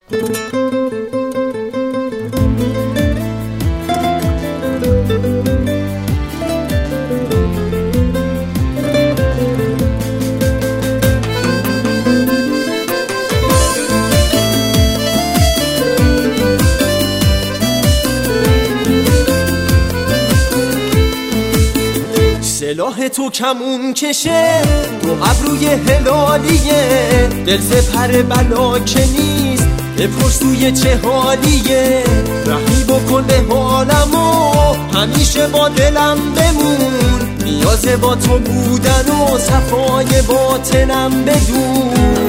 سلاح تو کمون کشه، دو ابروی هلالیه، دل سپر بلا که نیست، بپرس توی چه حالیه. رحمی بکن به حالمو، همیشه با دلم بمون، نیاز با تو بودن و صفای باطنم بدون.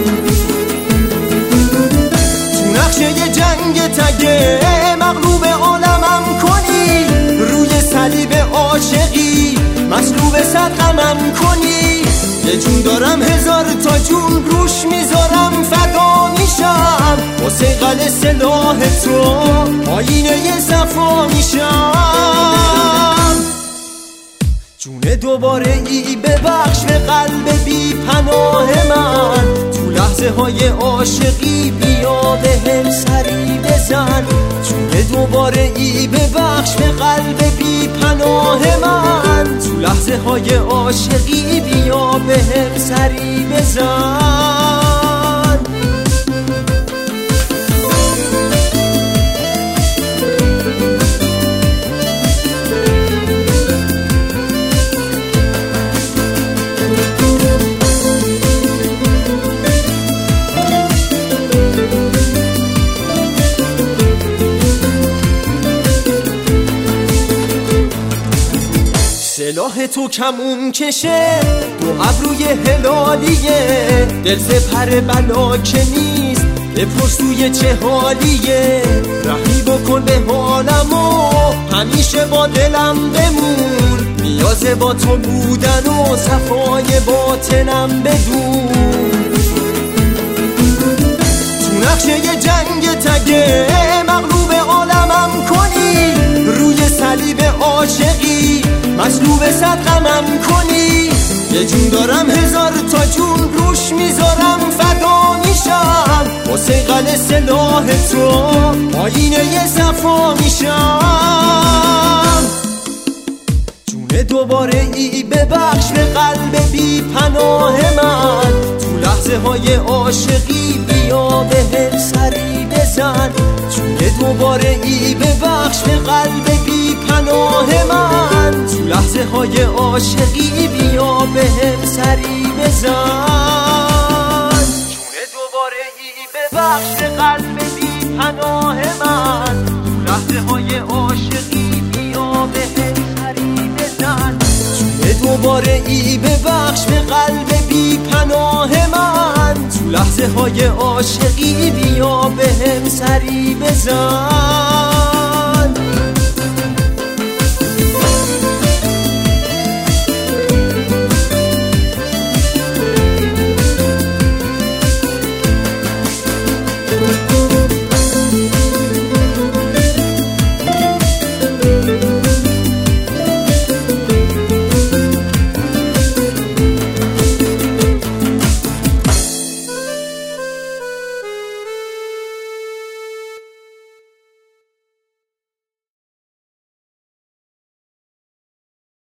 تو نقشه جنگ تگه مغلوب عالمم کنی، روی صلیب عاشقی مصلوب صدقمم کنی. یه جون دارم هزار تا جون روش میذارم، فدا میشم واسه قلعه سلاح تو، آینه ی صفا میشم. جون دوباره ای ببخش به قلب بی پناه من، تو لحظه های عاشقی بیا به هم سری بزن. جون دوباره ای ببخش به قلب بی پناه من، تو لحظه های عاشقی بیا به هم سری بزن. سلاح تو کمون کشه، دو ابروی هلالیه، دل سپر بلا که نیست، بپرس توی چه حالیه. رحمی بکن به حالمو، همیشه با دلم بمون، نیاز با تو بودن و صفای باطنم بدون. تو نقشه جنگ تگه مغلوب عالمم کنی، روی صلیب عاشقی مصلوب صدقمم کنی. یه جون دارم هزار تا جون روش میذارم، فدا میشم واسه قلعه سلاح تو، آینه ی صفا میشم. جون دوباره ای ببخش به قلب بی پناه من، تو لحظه های عاشقی بیا به هم سری بزن. جون دوباره ای ببخش به قلب بی پناه من، تو لحظه های عاشقی بیا به هم سری بزن. جون دوباره ای ببخش به قلب بی پناه من، تو لحظه های عاشقی بیا به هم سری بزن. جون دوباره ای ببخش به قلب بی پناه من، تو لحظه های عاشقی بیا به هم سری بزن.